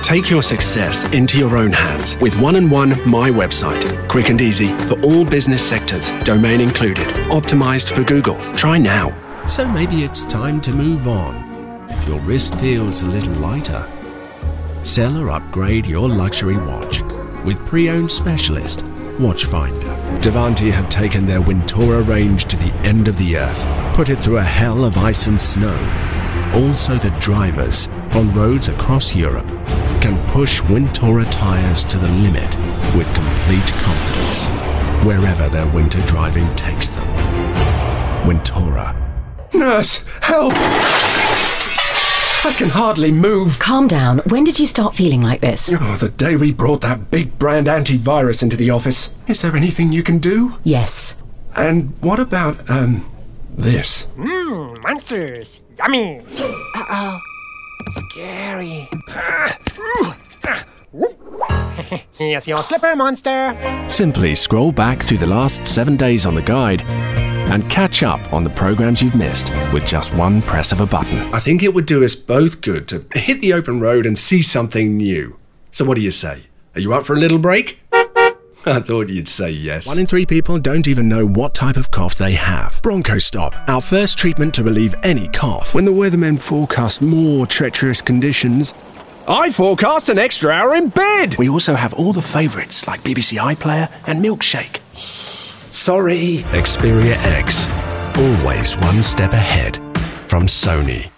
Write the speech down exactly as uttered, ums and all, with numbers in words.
Take your success into your own hands with one and one My Website. Quick and easy for all business sectors, domain included. Optimized for Google. Try now. So maybe it's time to move on. If your wrist feels a little lighter, sell or upgrade your luxury watch with pre-owned specialist Watchfinder. Devanti have taken their Wintora range to the end of the earth, put it through a hell of ice and snow, all so that drivers on roads across Europe can push Wintora tyres to the limit with complete confidence, wherever their winter driving takes them. Wintora. Nurse, help! I can hardly move. Calm down. When did you start feeling like this? Oh, the day we brought that big brand antivirus into the office. Is there anything you can do? Yes. And what about, um, this? Mmm, monsters. Yummy. Uh-oh. Scary. Here's your slipper, monster. Simply scroll back through the last seven days on the guide and catch up on the programs you've missed with just one press of a button. I think it would do us both good to hit the open road and see something new. So what do you say? Are you up for a little break? I thought you'd say yes. One in three people don't even know what type of cough they have. BronchoStop, our first treatment to relieve any cough. When the weathermen forecast more treacherous conditions, I forecast an extra hour in bed! we also have all the favourites like B B C iPlayer and Milkshake. Sorry. Xperia X, always one step ahead from Sony.